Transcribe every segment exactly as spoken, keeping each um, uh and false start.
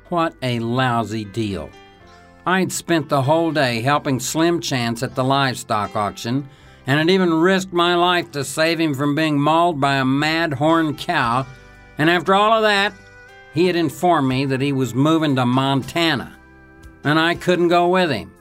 What a lousy deal. I'd spent the whole day helping Slim Chance at the livestock auction, and had even risked my life to save him from being mauled by a mad horned cow, and after all of that, he had informed me that he was moving to Montana, and I couldn't go with him.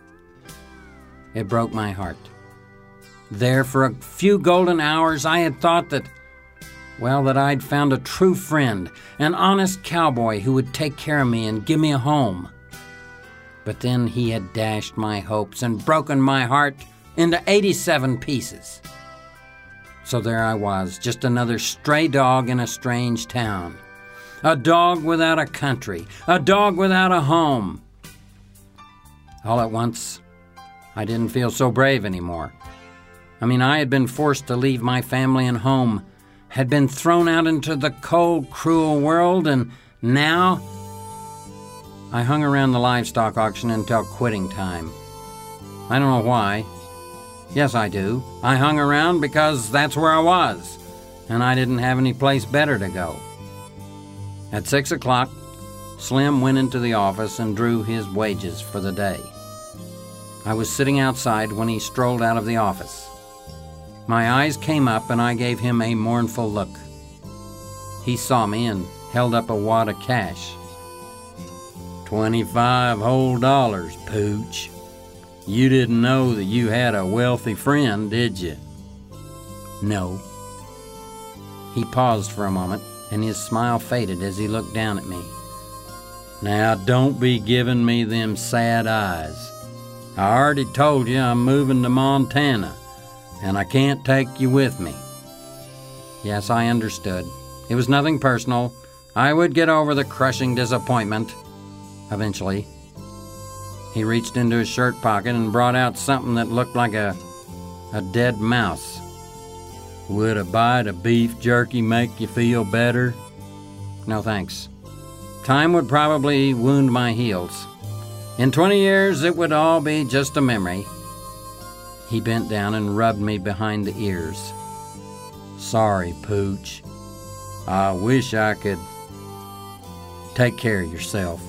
It broke my heart. There, for a few golden hours, I had thought that, well, that I'd found a true friend, an honest cowboy who would take care of me and give me a home. But then he had dashed my hopes and broken my heart into eighty-seven pieces. So there I was, just another stray dog in a strange town. A dog without a country, a dog without a home. All at once, I didn't feel so brave anymore. I mean, I had been forced to leave my family and home, had been thrown out into the cold, cruel world, and now I hung around the livestock auction until quitting time. I don't know why. Yes, I do. I hung around because that's where I was, and I didn't have any place better to go. At six o'clock, Slim went into the office and drew his wages for the day. I was sitting outside when he strolled out of the office. My eyes came up and I gave him a mournful look. He saw me and held up a wad of cash. Twenty-five whole dollars, Pooch. You didn't know that you had a wealthy friend, did you? No. He paused for a moment, and his smile faded as he looked down at me. Now, don't be giving me them sad eyes. I already told you I'm moving to Montana, and I can't take you with me. Yes, I understood. It was nothing personal. I would get over the crushing disappointment. Eventually. He reached into his shirt pocket and brought out something that looked like a, a dead mouse. Would a bite of beef jerky make you feel better? No, thanks. Time would probably wound my heels. In twenty years, it would all be just a memory. He bent down and rubbed me behind the ears. Sorry, Pooch. I wish I could. Take care of yourself.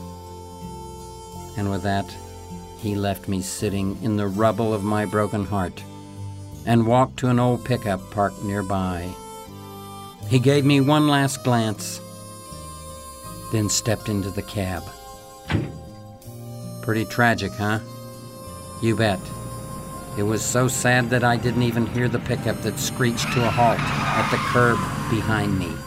And with that, he left me sitting in the rubble of my broken heart and walked to an old pickup parked nearby. He gave me one last glance, then stepped into the cab. Pretty tragic, huh? You bet. It was so sad that I didn't even hear the pickup that screeched to a halt at the curb behind me.